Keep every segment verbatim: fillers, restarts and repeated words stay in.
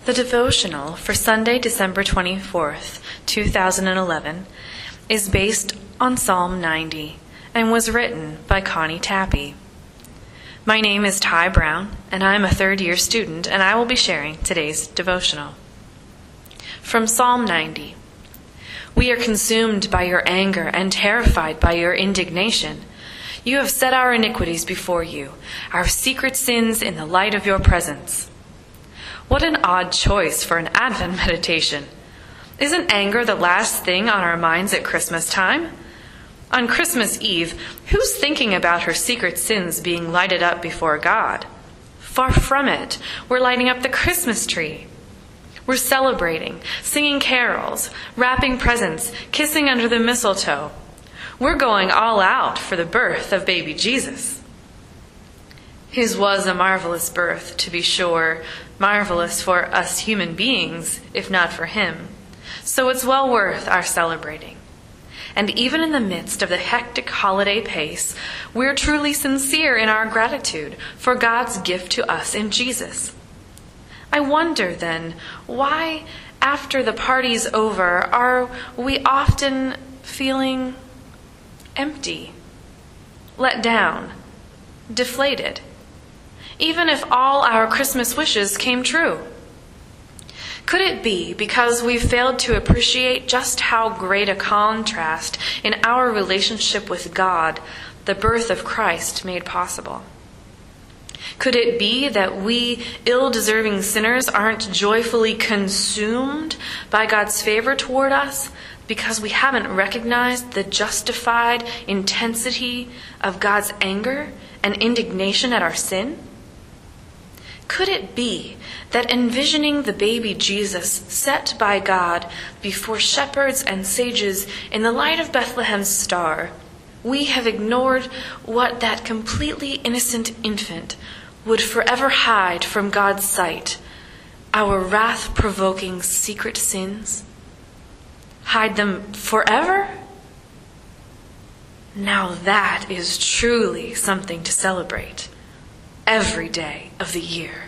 The devotional for Sunday, December twenty-fourth, two thousand eleven, is based on Psalm ninety and was written by Connie Tappy. My name is Ty Brown, and I am a third-year student, and I will be sharing today's devotional. From Psalm ninety, we are consumed by your anger and terrified by your indignation. You have set our iniquities before you, our secret sins in the light of your presence. What an odd choice for an Advent meditation. Isn't anger the last thing on our minds at Christmas time? On Christmas Eve, who's thinking about her secret sins being lighted up before God? Far from it. We're lighting up the Christmas tree. We're celebrating, singing carols, wrapping presents, kissing under the mistletoe. We're going all out for the birth of baby Jesus. His was a marvelous birth, to be sure, marvelous for us human beings, if not for him. So it's well worth our celebrating. And even in the midst of the hectic holiday pace, we're truly sincere in our gratitude for God's gift to us in Jesus. I wonder, then, why, after the party's over, are we often feeling empty, let down, deflated, even if all our Christmas wishes came true? Could it be because we've failed to appreciate just how great a contrast in our relationship with God the birth of Christ made possible? Could it be that we ill-deserving sinners aren't joyfully consumed by God's favor toward us because we haven't recognized the justified intensity of God's anger and indignation at our sin? Could it be that envisioning the baby Jesus set by God before shepherds and sages in the light of Bethlehem's star, we have ignored what that completely innocent infant would forever hide from God's sight, our wrath-provoking secret sins? Hide them forever? Now that is truly something to celebrate every day of the year.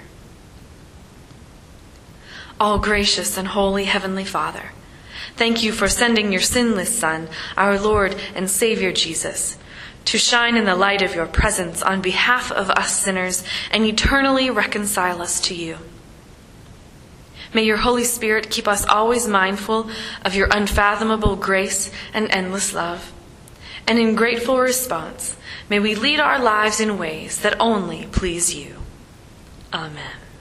All gracious and holy Heavenly Father, thank you for sending your sinless Son, our Lord and Savior Jesus, to shine in the light of your presence on behalf of us sinners and eternally reconcile us to you. May your Holy Spirit keep us always mindful of your unfathomable grace and endless love. And in grateful response, may we lead our lives in ways that only please you. Amen.